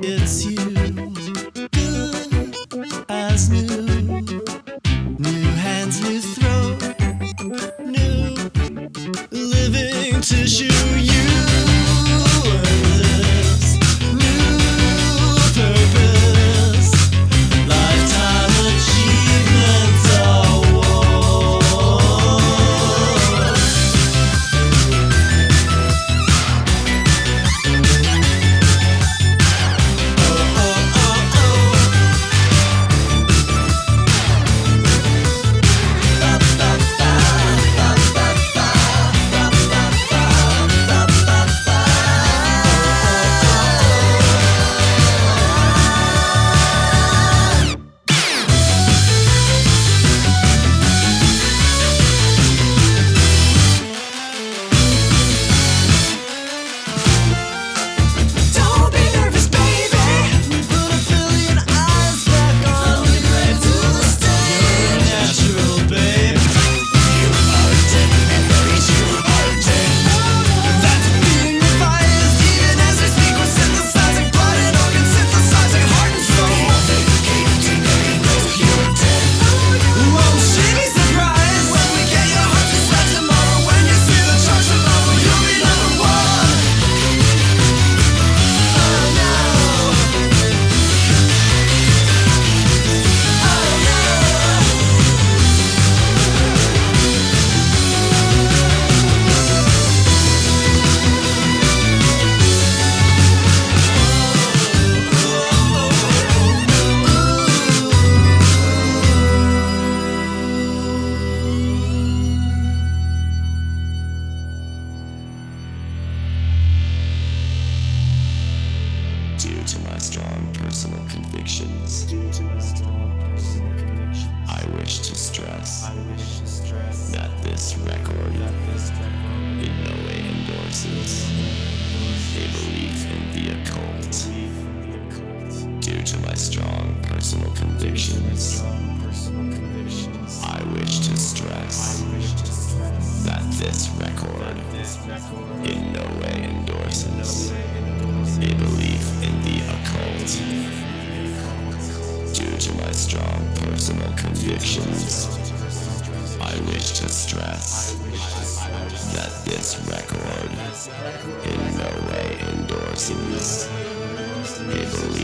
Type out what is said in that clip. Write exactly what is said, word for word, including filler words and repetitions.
It's you, good as new. New hands, new throat, new living tissue. You and this new purpose, lifetime achievement award. Oh, oh, oh, oh. Ba, ba, ba, ba, ba, ba, ba, ba, ba, ba, ba, ba. Don't be nervous, baby. Put a billion eyes back on you. Ready to stay. You're a natural, babe. You are dead, memories. You are dead. That's being revised. Even as we speak, we're synthesizing blood and organs, synthesizing heart and soul. You're dead. Won't she be surprised when we get your heart to start tomorrow? When you see the charge tomorrow, you'll be number one. Oh no. Oh Due to my strong personal convictions, I wish to stress that this record in no way endorses a belief in the occult. Due to my strong personal convictions, I wish to stress that this record in no way endorses a belief in the occult. Due to my strong personal convictions, I wish to stress that this record in no way endorses a belief